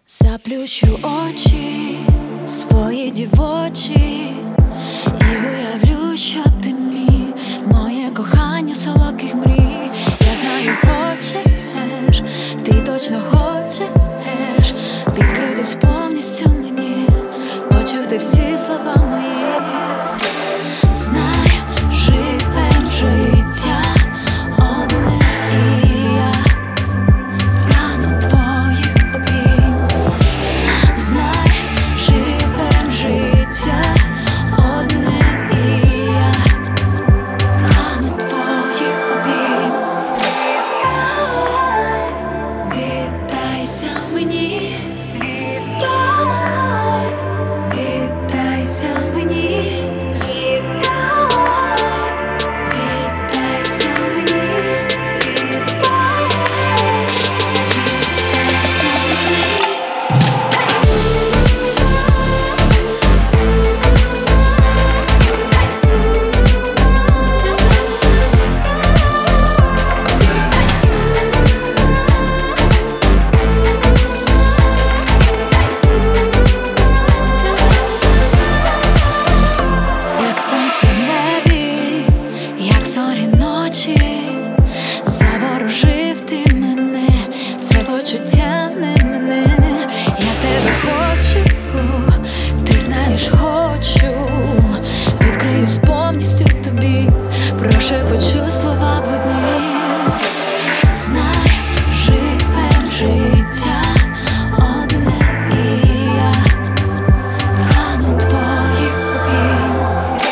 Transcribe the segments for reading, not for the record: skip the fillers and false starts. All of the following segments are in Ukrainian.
Заплющу очі, свої дівочі, і уявлю, що ти мій, моє кохання солодких мрій. Я знаю, хочеш, ти точно хочеш відкритись повністю мені, почути всі слова мої. Знай, живем життя одне, і я прагну твоїх обійм. Знай, живем життя одне, і я прагну твоїх обійм. Віддайся мені, віддайся мені. Заворожив ти мене, це почуття не мене. Я тебе хочу, ти знаєш, хочу. Відкриюсь повністю тобі, прошепочу слова блудні. Знай, живем життя одне, і я прагну твоїх обійм.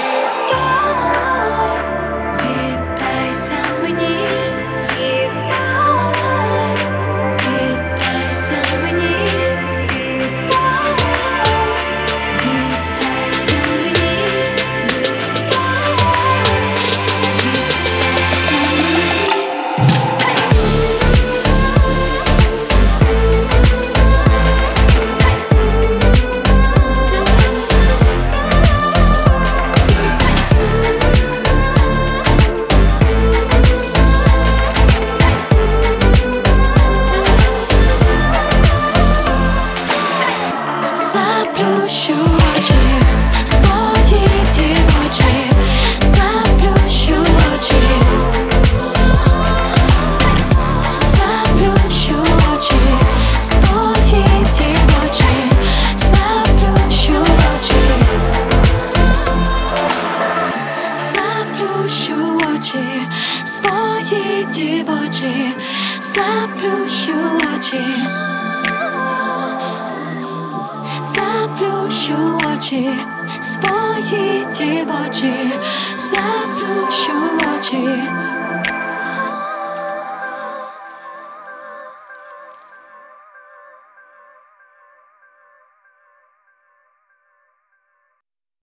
Віддайся мені. Заплющу очі, свої дівочі, заплющу очі, заплющу очі, свої дівочі, заплющу очі, заплющу очі, свої дівочі, заплющу очі. Заплющу очі, свої дівочі, заплющу очі.